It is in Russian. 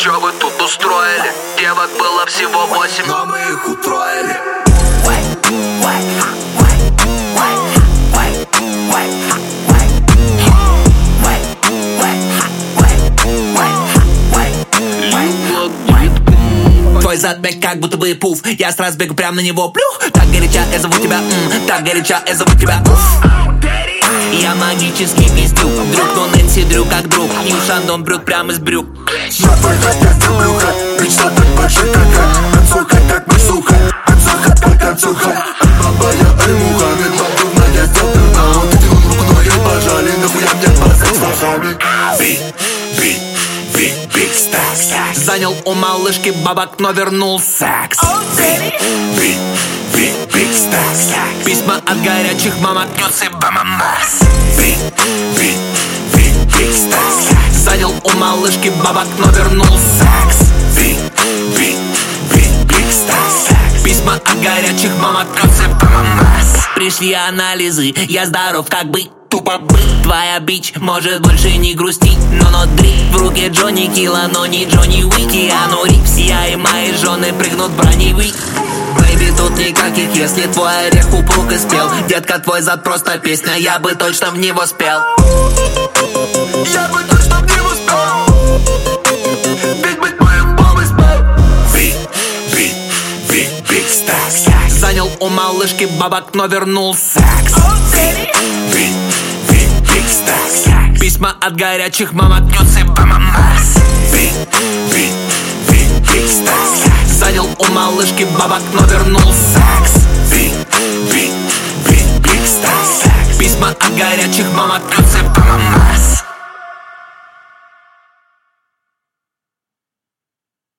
Чё вы тут устроили? Девок было всего 8, но мы их утроили. Твой зад бег как будто бы пуф. Я сразу бегу прям на него, плюх. Так горяча, я зову тебя, так горяча, я зову тебя, уф. Я магический пиздюк. Друг, но Нэнси Дрю как друг. И Шандон брют прям из брюк. Я твой хотя брюха, мечта так большой как танцуха, как мы сука, танцуха, как танцуха. Баба я альмуха, ведь вам трудно, я сделал турнаут. Ты тянул руку, но ей пожали, нахуя мне пасать с лохами. Big stacks. Занял у малышки бабок, но вернул секс. Big stacks. Письма от горячих мамок, нюцы бамамас. Big stacks. Занял у малышки бабок, но вернул секс. Big stacks. Письма от горячих мамок, нюцы бамамас. Пришли анализы, я здоров как бы. Тупо быть. Твоя бич может больше не грустить, но дрip в руке Джонни Килла, но не Джонни Уики. А ну рипс, я и мои жены прыгнут в броневик. Бэйби, тут никаких, если твой орех упруг и спел. Детка, твой зад просто песня, я бы точно в него спел. Я бы точно в него спел. Ведь быть моим бомбой спел. Big stacks. Занял у малышки бабок, но вернул секс. Big stacks. Письма от горячих мамок, нюцы бамамас. Big stacks. Занял у малышки бабок, но вернул секс. Big stacks. Письма от горячих мамок, нюцы бамамас.